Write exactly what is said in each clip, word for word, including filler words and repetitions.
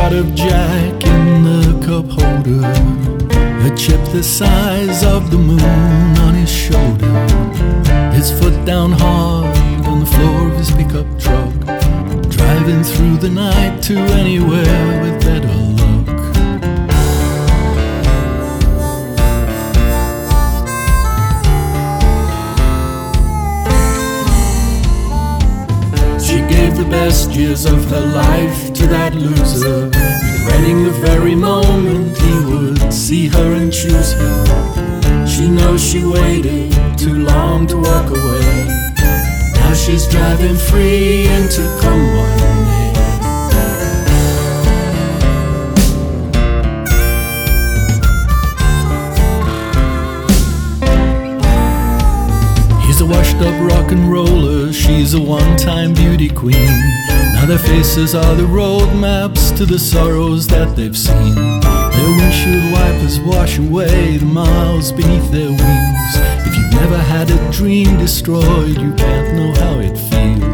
shot of Jack in the cup holder, a chip the size of the moon on his shoulder, his foot down hard on the floor of his pickup truck, driving through the night to anywhere with better luck. She gave the best years of her life to that loser, regretting the very moment he would see her and choose her. She knows she waited too long to walk away. Now she's driving free and to come one day. He's a washed up rock and roller, she's a one-time beauty queen. Now their faces are the road maps to the sorrows that they've seen. Their windshield wipers wash away the miles beneath their wheels. If you've never had a dream destroyed, you can't know how it feels.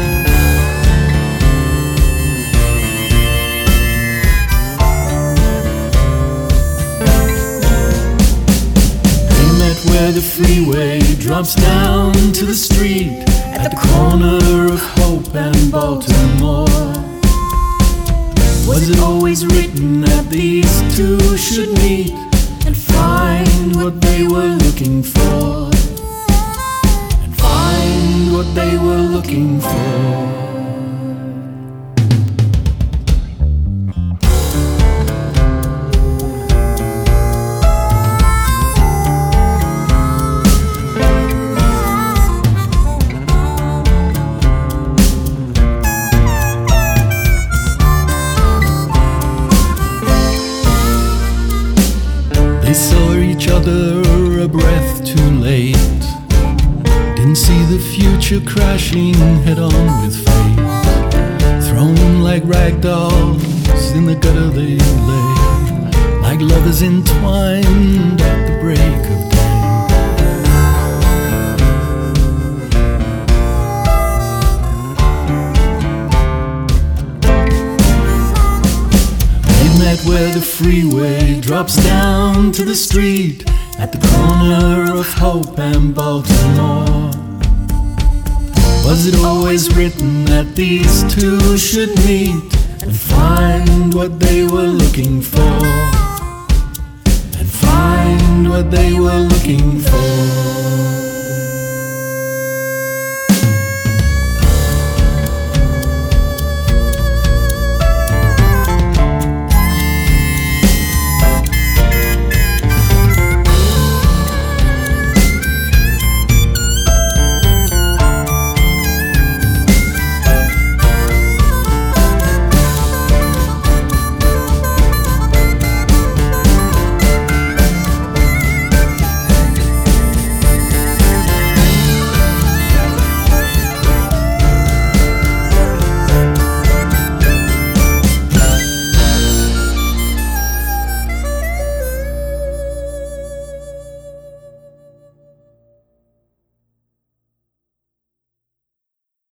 They met where the freeway drops down to the street, at the corner of Hope and Baltimore. Was it always written that these two should meet and find what they were looking for? And find what they were looking for. They saw each other a breath too late, didn't see the future crashing head-on with fate. Thrown like rag dolls in the gutter they lay, like lovers entwined at the break of day. They met where the freeway drops down to the street, at the corner of Hope and Baltimore. Was it always written that these two should meet and find what they were looking for? And find what they were looking for.